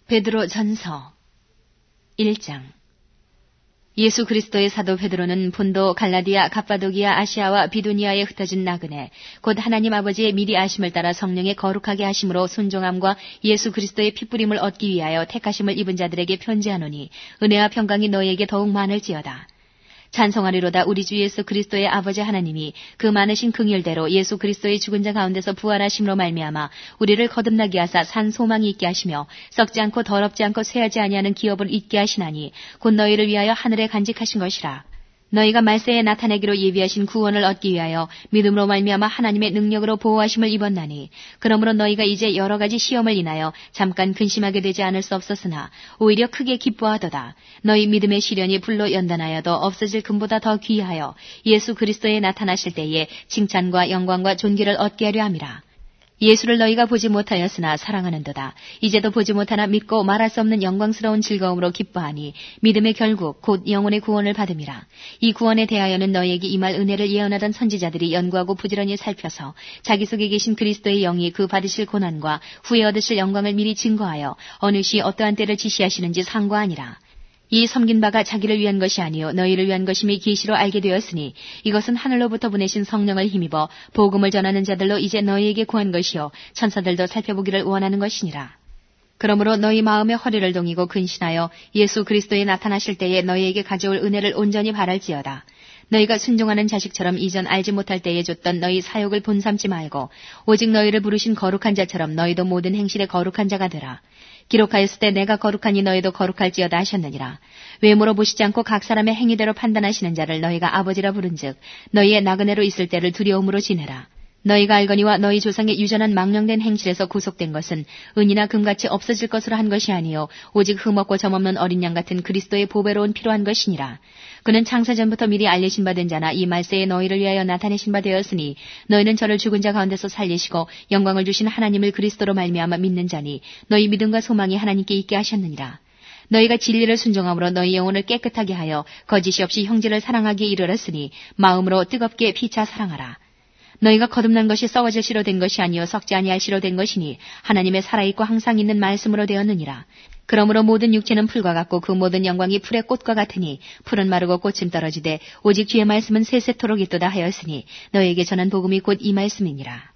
베드로 전서 1장. 예수 그리스도의 사도 베드로는 본도, 갈라디아, 갑바도기아, 아시아와 비두니아에 흩어진 나그네, 곧 하나님 아버지의 미리 아심을 따라 성령의 거룩하게 하심으로 순종함과 예수 그리스도의 핏부림을 얻기 위하여 택하심을 입은 자들에게 편지하노니 은혜와 평강이 너희에게 더욱 많을지어다. 찬송하리로다. 우리 주 예수 그리스도의 아버지 하나님이 그 많으신 긍휼대로 예수 그리스도의 죽은 자 가운데서 부활하심으로 말미암아 우리를 거듭나게 하사 산 소망이 있게 하시며 썩지 않고 더럽지 않고 쇠하지 아니하는 기업을 잊게 하시나니 곧 너희를 위하여 하늘에 간직하신 것이라. 너희가 말세에 나타내기로 예비하신 구원을 얻기 위하여 믿음으로 말미암아 하나님의 능력으로 보호하심을 입었나니, 그러므로 너희가 이제 여러 가지 시험을 인하여 잠깐 근심하게 되지 않을 수 없었으나 오히려 크게 기뻐하도다. 너희 믿음의 시련이 불로 연단하여도 없어질 금보다 더 귀하여 예수 그리스도에 나타나실 때에 칭찬과 영광과 존귀를 얻게 하려 함이라. 예수를 너희가 보지 못하였으나 사랑하는도다. 이제도 보지 못하나 믿고 말할 수 없는 영광스러운 즐거움으로 기뻐하니 믿음의 결국 곧 영혼의 구원을 받음이라. 이 구원에 대하여는 너희에게 임할 은혜를 예언하던 선지자들이 연구하고 부지런히 살펴서 자기 속에 계신 그리스도의 영이 그 받으실 고난과 후에 얻으실 영광을 미리 증거하여 어느 시 어떠한 때를 지시하시는지 상고하니라. 이 섬긴 바가 자기를 위한 것이 아니요 너희를 위한 것임이 계시로 알게 되었으니, 이것은 하늘로부터 보내신 성령을 힘입어 복음을 전하는 자들로 이제 너희에게 구한 것이요 천사들도 살펴보기를 원하는 것이니라. 그러므로 너희 마음의 허리를 동이고 근신하여 예수 그리스도에 나타나실 때에 너희에게 가져올 은혜를 온전히 바랄지어다. 너희가 순종하는 자식처럼 이전 알지 못할 때에 줬던 너희 사욕을 본삼지 말고 오직 너희를 부르신 거룩한 자처럼 너희도 모든 행실에 거룩한 자가 되라. 기록하였을 때 내가 거룩하니 너희도 거룩할지어다 하셨느니라. 외모로 보시지 않고 각 사람의 행위대로 판단하시는 자를 너희가 아버지라 부른즉 너희의 나그네로 있을 때를 두려움으로 지내라. 너희가 알거니와 너희 조상의 유전한 망령된 행실에서 구속된 것은 은이나 금같이 없어질 것으로 한 것이 아니요 오직 흠없고 점없는 어린 양 같은 그리스도의 보배로운 피로 한 것이니라. 그는 창세전부터 미리 알리신 바 된 자나 이 말세에 너희를 위하여 나타내신 바 되었으니, 너희는 저를 죽은 자 가운데서 살리시고 영광을 주신 하나님을 그리스도로 말미암아 믿는 자니 너희 믿음과 소망이 하나님께 있게 하셨느니라. 너희가 진리를 순종함으로 너희 영혼을 깨끗하게 하여 거짓이 없이 형제를 사랑하기에 이르렀으니 마음으로 뜨겁게 피차 사랑하라. 너희가 거듭난 것이 썩어질 씨로 된 것이 아니요 썩지 아니할 씨로 된 것이니 하나님의 살아있고 항상 있는 말씀으로 되었느니라. 그러므로 모든 육체는 풀과 같고 그 모든 영광이 풀의 꽃과 같으니 풀은 마르고 꽃은 떨어지되 오직 주의 말씀은 세세토록 있도다 하였으니 너희에게 전한 복음이 곧 이 말씀이니라.